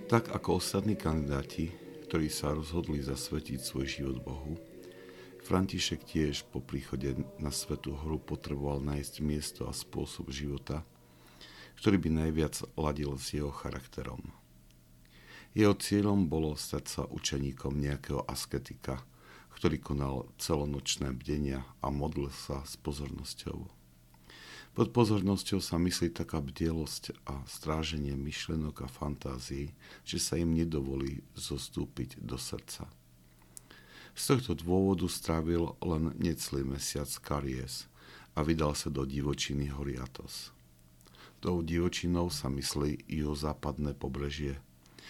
Tak ako ostatní kandidáti, ktorí sa rozhodli zasvetiť svoj život Bohu, František tiež po príchode na Svätú horu potreboval nájsť miesto a spôsob života, ktorý by najviac ladil s jeho charakterom. Jeho cieľom bolo stať sa učeníkom nejakého asketika, ktorý konal celonočné bdenia a modlil sa s pozornosťou. Pod pozornosťou sa myslí taká bdelosť a stráženie myšlenok a fantázií, že sa im nedovolí zostúpiť do srdca. Z tohto dôvodu strávil len necelý mesiac Karies a vydal sa do divočiny hory Athos. Tou divočinou sa myslí juhozápadné pobrežie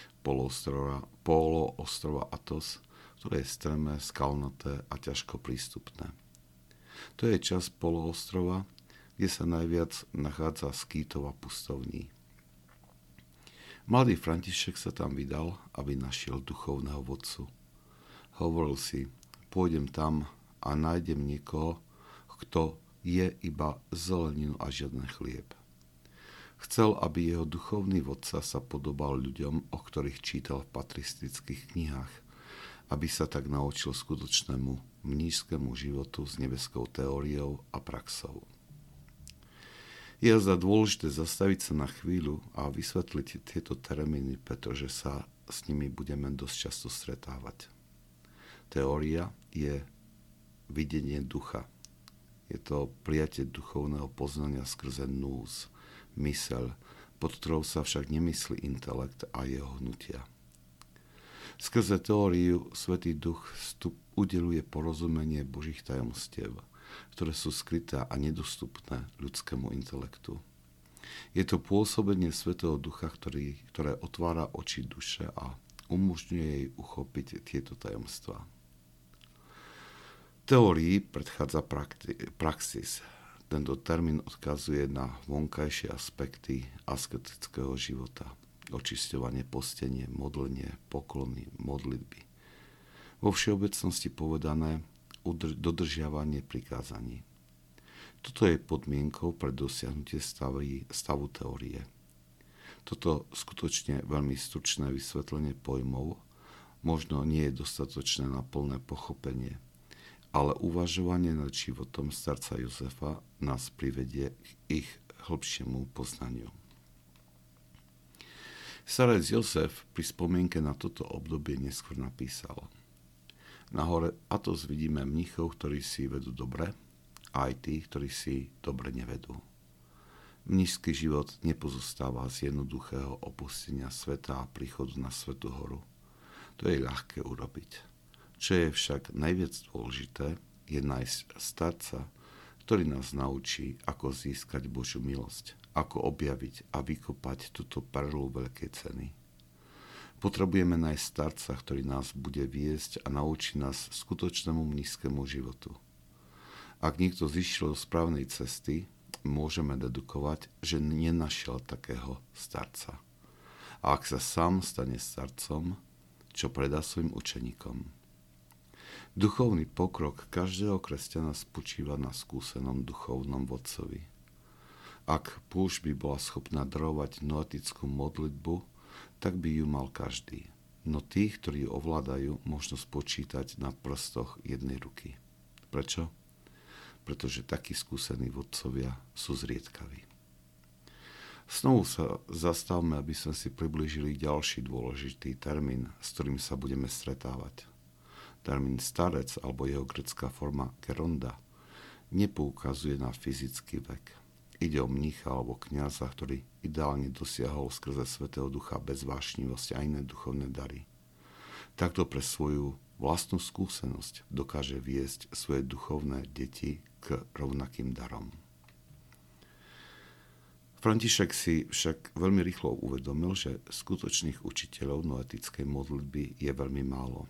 poloostrova Athos, ktoré je strmé, skalnaté a ťažko prístupné. To je časť poloostrova, kde sa najviac nachádza skýtov a pustovní. Mladý František sa tam vydal, aby našiel duchovného vodcu. Hovoril si, pôjdem tam a nájdem niekoho, kto je iba zeleninu a žiadny chlieb. Chcel, aby jeho duchovný vodca sa podobal ľuďom, o ktorých čítal v patristických knihách, aby sa tak naučil skutočnému mníšskému životu s nebeskou teóriou a praxou. Je za dôležité zastaviť sa na chvíľu a vysvetliť tieto termíny, pretože sa s nimi budeme dosť často stretávať. Teória je videnie ducha. Je to prijatie duchovného poznania skrze nús, myseľ, pod ktorou sa však nemyslí intelekt a jeho hnutia. Skrze teóriu Svätý Duch udeľuje porozumenie Božích tajomstiev, ktoré sú skryté a nedostupné ľudskému intelektu. Je to pôsobenie Svätého Ducha, ktoré otvára oči duše a umožňuje jej uchopiť tieto tajomstvá. Teórii predchádza praxis. Tento termín odkazuje na vonkajšie aspekty asketického života. Očisťovanie, postenie, modlenie, poklony, modlitby. Vo všeobecnosti povedané dodržiavanie prikázaní. Toto je podmienkou pre dosiahnutie stavu teórie. Toto skutočne veľmi stručné vysvetlenie pojmov možno nie je dostatočné na plné pochopenie, ale uvažovanie nad životom starca Jozefa nás privedie k ich hĺbšiemu poznaniu. Starec Jozef pri spomienke na toto obdobie neskôr napísal: Na hore Athos vidíme mníchov, ktorí si vedú dobre, a aj tých, ktorí si dobre nevedú. Mníšsky život nepozostáva z jednoduchého opustenia sveta a príchodu na Svätú horu. To je ľahké urobiť. Čo je však najviac dôležité, je nájsť starca, ktorý nás naučí, ako získať Božiu milosť, ako objaviť a vykopať túto perlu veľkej ceny. Potrebujeme nájsť starca, ktorý nás bude viesť a naučí nás skutočnému mníšskému životu. Ak niekto zišiel z správnej cesty, môžeme dedukovať, že nenašiel takého starca. A ak sa sám stane starcom, čo predá svojim učeníkom? Duchovný pokrok každého kresťana spočíva na skúsenom duchovnom vodcovi. Ak púšť by bola schopná darovať noetickú modlitbu, tak by ju mal každý. No tých, ktorí ju ovládajú, možno spočítať na prstoch jednej ruky. Prečo? Pretože takí skúsení vodcovia sú zriedkaví. Znovu sa zastavme, aby sme si priblížili ďalší dôležitý termín, s ktorým sa budeme stretávať. Termín starec alebo jeho grécka forma geronda nepoukazuje na fyzický vek. Ide o mnícha alebo kňaza, ktorý ideálne dosiahol skrze Svätého Ducha bezvášnivosť a iné duchovné dary. Takto pre svoju vlastnú skúsenosť dokáže viesť svoje duchovné deti k rovnakým darom. František si však veľmi rýchlo uvedomil, že skutočných učiteľov noetickej modlitby je veľmi málo.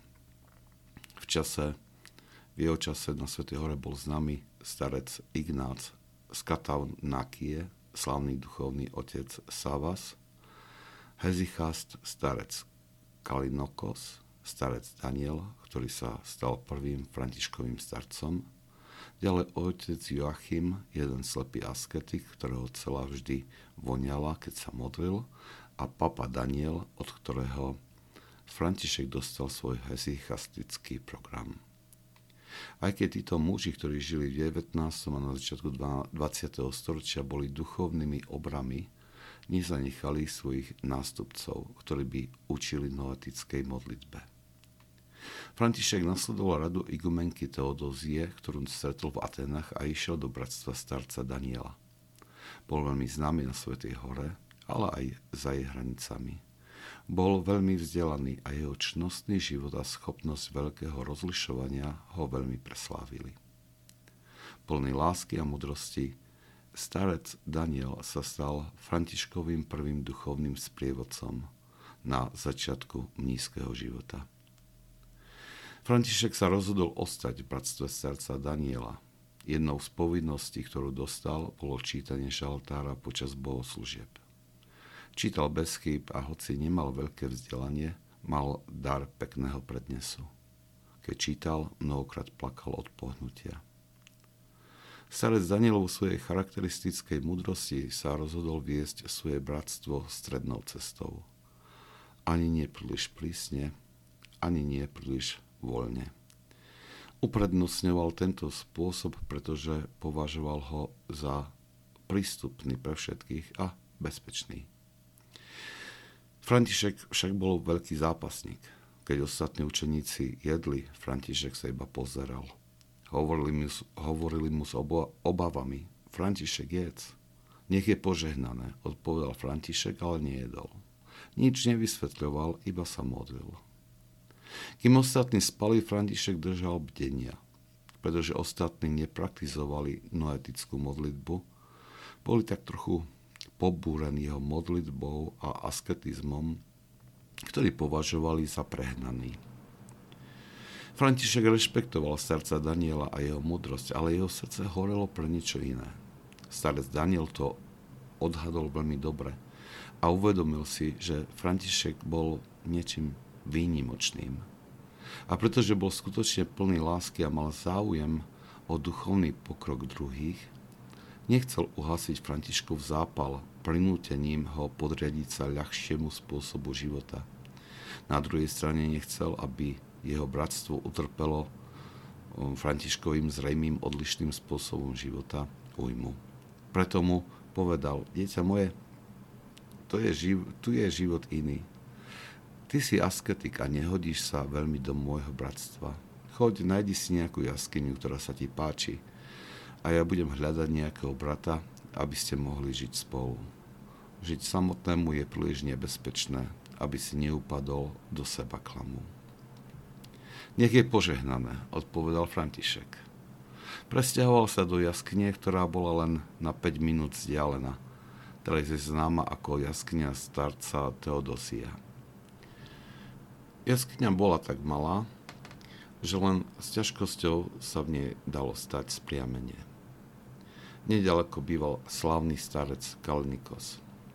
V jeho čase na Svätej hore bol známy starec Ignác z Kataunákie, slávny duchovný otec Savas, Hezichast, starec Kalinokos, starec Daniel, ktorý sa stal prvým františkovým starcom, ďalej otec Joachim, jeden slepý asketik, ktorého celá vždy voňala, keď sa modlil, a papa Daniel, od ktorého František dostal svoj hesychastický program. Aj keď títo muži, ktorí žili v 19. a na začiatku 20. storočia, boli duchovnými obrami, nezanechali svojich nástupcov, ktorí by učili noetickej modlitbe. František nasledoval radu igumenky Teodózie, ktorú stretol v Atenách, a išiel do bratstva starca Daniela. Bol veľmi známy na Svätej hore, ale aj za jej hranicami. Bol veľmi vzdelaný a jeho čnostný život a schopnosť veľkého rozlišovania ho veľmi preslávili. Plný lásky a múdrosti, starec Daniel sa stal Františkovým prvým duchovným sprievodcom na začiatku mníšskeho života. František sa rozhodol ostať v bratstve starca Daniela. Jednou z povinností, ktorú dostal, bolo čítanie žaltára počas bohoslúžieb. Čítal bez chýb a hoci nemal veľké vzdelanie, mal dar pekného prednesu. Keď čítal, mnohokrát plakal od pohnutia. Starec Daniel vo svojej charakteristickej múdrosti sa rozhodol viesť svoje bratstvo strednou cestou. Ani nie príliš prísne, ani nie príliš voľne. Uprednostňoval tento spôsob, pretože považoval ho za prístupný pre všetkých a bezpečný. František však bol veľký zápasník. Keď ostatní učeníci jedli, František sa iba pozeral. Hovorili mu s obavami: František, jedz. Nech je požehnané, odpovedal František, ale nejedol. Nič nevysvetľoval, iba sa modlil. Kým ostatní spali, František držal bdenia. Pretože ostatní nepraktizovali noetickú modlitbu, boli tak trochu pobúrení jeho modlitbou a asketizmom, ktorý považovali za prehnaný. František rešpektoval starca Daniela a jeho múdrosť, ale jeho srdce horelo pre niečo iné. Starec Daniel to odhadol veľmi dobre a uvedomil si, že František bol niečím výnimočným. A pretože bol skutočne plný lásky a mal záujem o duchovný pokrok druhých, nechcel uhasiť Františkov zápal prinútením ho podriadiť sa ľahšiemu spôsobu života. Na druhej strane nechcel, aby jeho bratstvo utrpelo Františkovým zrejmým odlišným spôsobom života újmu. Preto mu povedal: dieťa moje, tu je život iný. Ty si asketik a nehodíš sa veľmi do môjho bratstva. Choď, nájdi si nejakú jaskyňu, ktorá sa ti páči, a ja budem hľadať nejakého brata, aby ste mohli žiť spolu. Žiť samotnému je príliš nebezpečné, aby si neupadol do seba klamu. Nech je požehnané, odpovedal František. Presťahoval sa do jaskyne, ktorá bola len na 5 minút vzdialená. Teraz je známa ako jaskyňa starca Teodósia. Jaskyňa bola tak malá, že len s ťažkosťou sa v nej dalo stať spriamenie. Nedaleko býval slávny starec Kalinikos.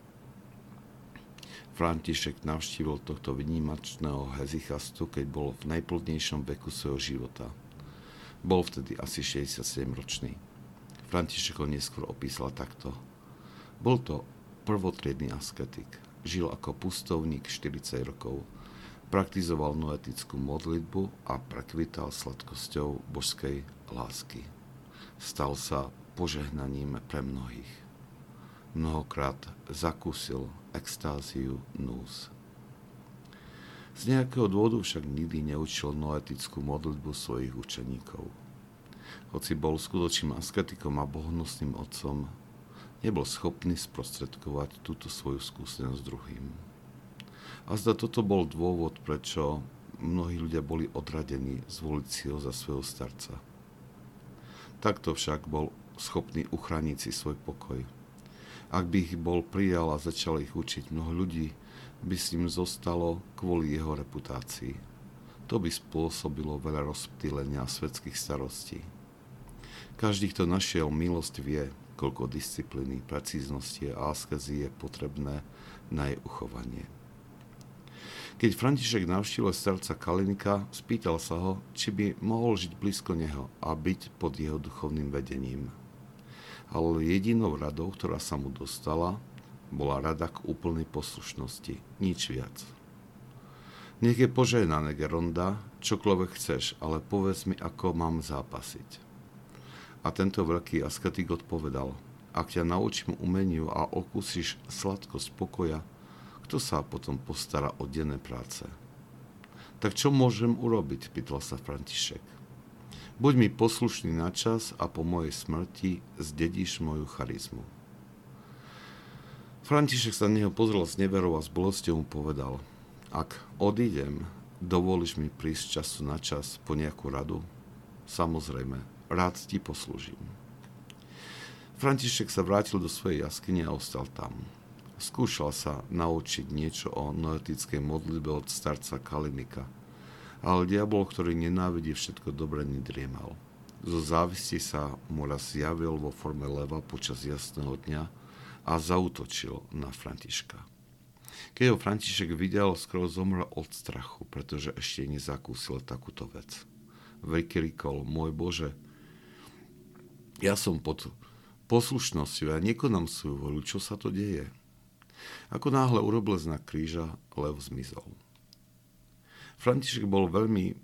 František navštívil tohto výnimočného hesychastu, keď bol v najplodnejšom veku svojho života. Bol vtedy asi 67-ročný. František ho neskôr opísal takto. Bol to prvotriedny asketik. Žil ako pustovník 40 rokov. Praktizoval noetickú modlitbu a prekvital sladkosťou božskej lásky. Stal sa požehnaním pre mnohých. Mnohokrát zakúsil extáziu nús. Z nejakého dôvodu však nikdy neučil noetickú modlitbu svojich učeníkov. Hoci bol skutočným asketikom a bohosným otcom, nebol schopný sprostredkovať túto svoju skúsenosť druhým. A zda toto bol dôvod, prečo mnohí ľudia boli odradení zvoliť si ho za svojho starca. Takto však bol schopný uchrániť si svoj pokoj. Ak by ich bol prijal a začal ich učiť, mnoho ľudí by s ním zostalo kvôli jeho reputácii. To by spôsobilo veľa rozptýlenia a svetských starostí. Každý, kto našiel milosť, vie, koľko disciplíny, precíznosti a askezy je potrebné na jej uchovanie. Keď František navštívil starca Kalinika, spýtal sa ho, či by mohol žiť blízko neho a byť pod jeho duchovným vedením. Ale jedinou radou, ktorá sa mu dostala, Bola rada k úplnej poslušnosti, nič viac. Nech je požehnané, Geronda, čokoľvek chceš, ale povedz mi, ako mám zápasiť. A tento veľký asketik odpovedal: ak ťa naučím umeniu a okúsiš sladkosť pokoja, kto sa potom postará o denné práce? Tak čo môžem urobiť? Pýtal sa František. Buď mi poslušný na čas a po mojej smrti zdedíš moju charizmu. František sa na neho pozrel s neverou a s bolesťou mu povedal: ak odídem, dovolíš mi prísť času na čas po nejakú radu? Samozrejme, rád ti poslúžim. František sa vrátil do svojej jaskyne a ostal tam. Skúšal sa naučiť niečo o noetickej modlitbe od starca Kalimika, ale diabol, ktorý nenávidí všetko dobre, nedriemal. Zo závisti sa mu raz zjavil vo forme leva počas jasného dňa a zaútočil na Františka. Keď ho František videl, skoro zomrel od strachu, pretože ešte nezakúsil takúto vec. Vykríkol: môj Bože, ja som pod poslušnosťou, ja nekonám svoju voľu, čo sa to deje? Ako náhle urobil znak kríža, lev zmizol. František bol veľmi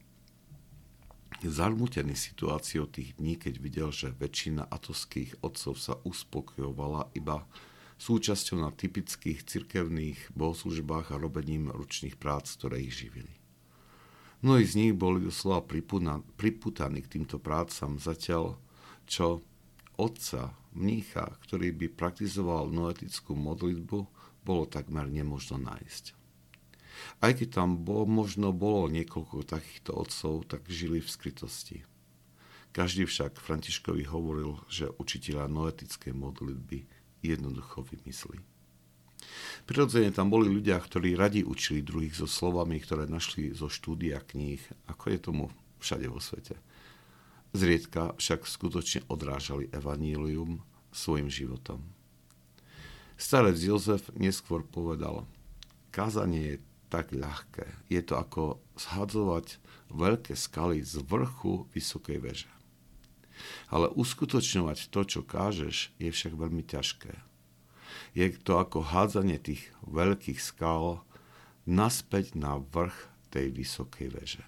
zarmútený situáciou tých dní, keď videl, že väčšina atovských otcov sa uspokojovala iba súčasťou na typických cirkevných bohoslužbách a robením ručných prác, ktoré ich živili. Mnohí z nich boli doslova pripútaní k týmto prácam, zatiaľ čo otca, mnícha, ktorý by praktizoval noetickú modlitbu, bolo takmer nemožno nájsť. Aj keď tam možno bolo niekoľko takýchto otcov, tak žili v skrytosti. Každý však Františkovi hovoril, že učiteľa noetickej modlitby jednoducho vymyslí. Prirodzene tam boli ľudia, ktorí radi učili druhých so slovami, ktoré našli zo štúdia kníh, ako je tomu všade vo svete. Zriedka však skutočne odrážali evanílium svojim životom. Starec Jozef neskôr povedal: kázanie je tak ľahké, je to ako zhadzovať veľké skaly z vrchu vysokej veže. Ale uskutočňovať to, čo kážeš, je však veľmi ťažké. Je to ako hádzanie tých veľkých skal naspäť na vrch tej vysokej veže.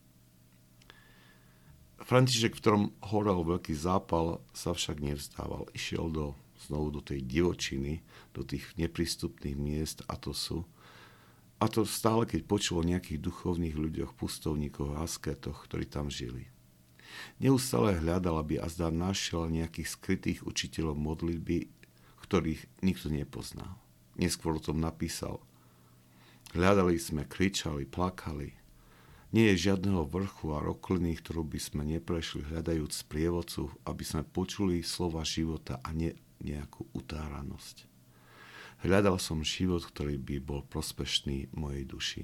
František, v ktorom horel veľký zápal, sa však nevzdával. Išiel znovu do tej divočiny, do tých neprístupných miest Atosu. A to stále, keď počul o nejakých duchovných ľuďoch, pustovníkoch a asketoch, ktorí tam žili. Neustále hľadal, aby azda našiel nejakých skrytých učiteľov modlitby, ktorých nikto nepoznal. Neskôr o tom napísal: hľadali sme, kričali, plakali. Nie je žiadneho vrchu a rokliny, ktorú by sme neprešli hľadajúc sprievodcu, aby sme počuli slova života a nie nejakú utáranosť. Hľadal som život, ktorý by bol prospešný mojej duši.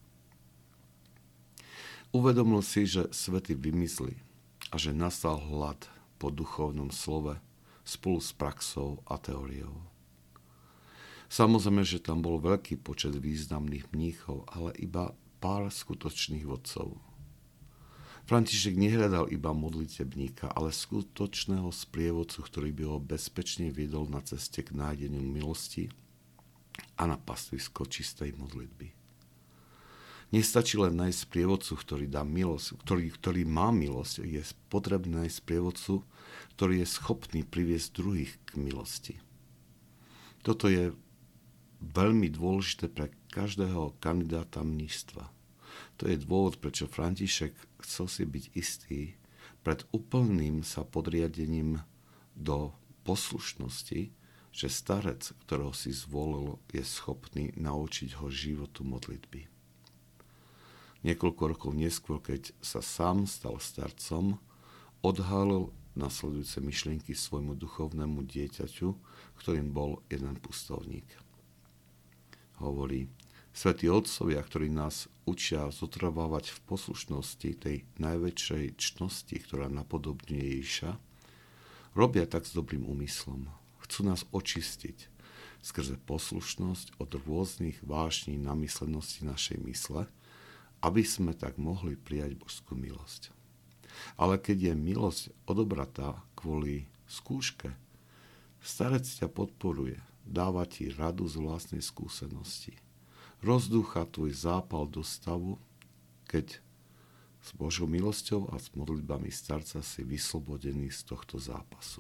Uvedomil si, že svety vymizli a že nastal hlad po duchovnom slove spolu s praxou a teóriou. Samozrejme, že tam bol veľký počet významných mníchov, ale iba pár skutočných vodcov. František nehľadal iba modlitebníka, ale skutočného sprievodcu, ktorý by ho bezpečne viedol na ceste k nájdeniu milosti a na pastvisko čistej modlitby. Nestačí len nájsť sprievodcu, ktorý dá milosť, ktorý má milosť. Je potrebné nájsť sprievodcu, ktorý je schopný priviesť druhých k milosti. Toto je veľmi dôležité pre každého kandidáta mníštva. To je dôvod, prečo František chcel si byť istý pred úplným sa podriadením do poslušnosti, že starec, ktorého si zvolil, je schopný naučiť ho životu modlitby. Niekoľko rokov neskôr, keď sa sám stal starcom, odhalil nasledujúce myšlienky svojmu duchovnému dieťaťu, ktorým bol jeden pustovník. Hovorí: svätí otcovia, ktorí nás učia zotrvávať v poslušnosti tej najväčšej čnosti, ktorá napodobňuje Ježiša, robia tak s dobrým úmyslom. Chcú nás očistiť skrze poslušnosť od rôznych vášní namyslenosti našej mysle, aby sme tak mohli prijať božskú milosť. Ale keď je milosť odobratá kvôli skúške, starec ťa podporuje, dáva ti radu z vlastnej skúsenosti. Rozdúcha tvoj zápal do stavu, keď s Božou milosťou a s modlitbami starca si vyslobodený z tohto zápasu.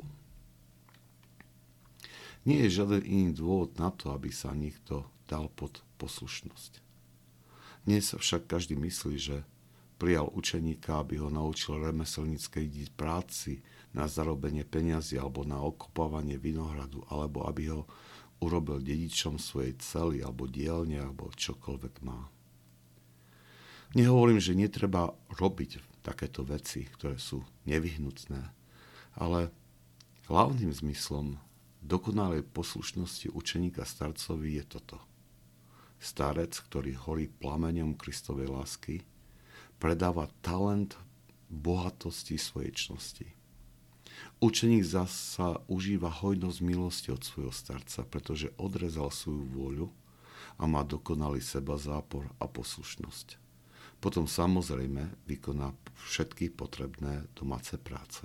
Nie je žiaden iný dôvod na to, aby sa niekto dal pod poslušnosť. Dnes sa však každý myslí, že prijal učeníka, aby ho naučil remeselníckej práci na zarobenie peňazí alebo na okopávanie vinohradu, alebo aby ho urobil dedičom svojej cely alebo dielne alebo čokoľvek má. Nehovorím, že netreba robiť takéto veci, ktoré sú nevyhnutné, ale hlavným zmyslom dokonalej poslušnosti učeníka starcovi je toto. Starec, ktorý horí plameňom Kristovej lásky, predáva talent bohatosti svojej čnosti. Učeník zasa užíva hojnosť milosti od svojho starca, pretože odrezal svoju vôľu a má dokonalý sebazápor a poslušnosť. Potom samozrejme vykoná všetky potrebné domáce práce.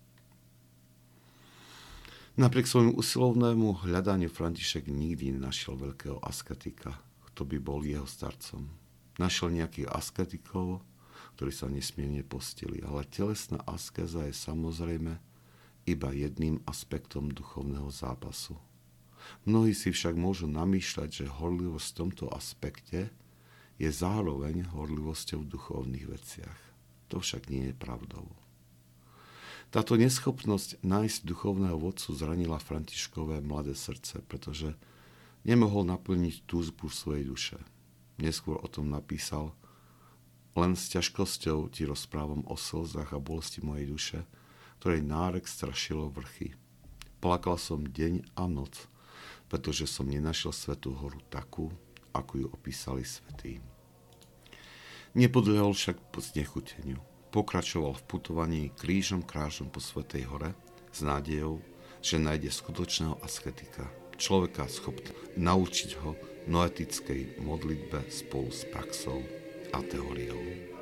Napriek svojmu usilovnému hľadaniu František nikdy nenašiel veľkého asketika, kto by bol jeho starcom. Našiel nejakých asketikov, ktorí sa nesmierne postili, ale telesná askéza je samozrejme iba jedným aspektom duchovného zápasu. Mnohí si však môžu namýšľať, že horlivosť v tomto aspekte je zároveň horlivosťou v duchovných veciach. To však nie je pravdou. Táto neschopnosť nájsť duchovného vodcu zranila Františkové mladé srdce, pretože nemohol naplniť túžbu svojej duše. Neskôr o tom napísal: len s ťažkosťou ti rozprávam o slzách a bolesti mojej duše, ktorej nárek strašilo vrchy. Plakal som deň a noc, pretože som nenašiel svätú horu takú, ako ju opísali svätí. Nepodľahol však znechuteniu. Pokračoval v putovaní krížom krážom po Svätej hore s nádejou, že nájde skutočného asketika, človeka schopného naučiť ho noetickej modlitbe spolu s praxou a teóriou.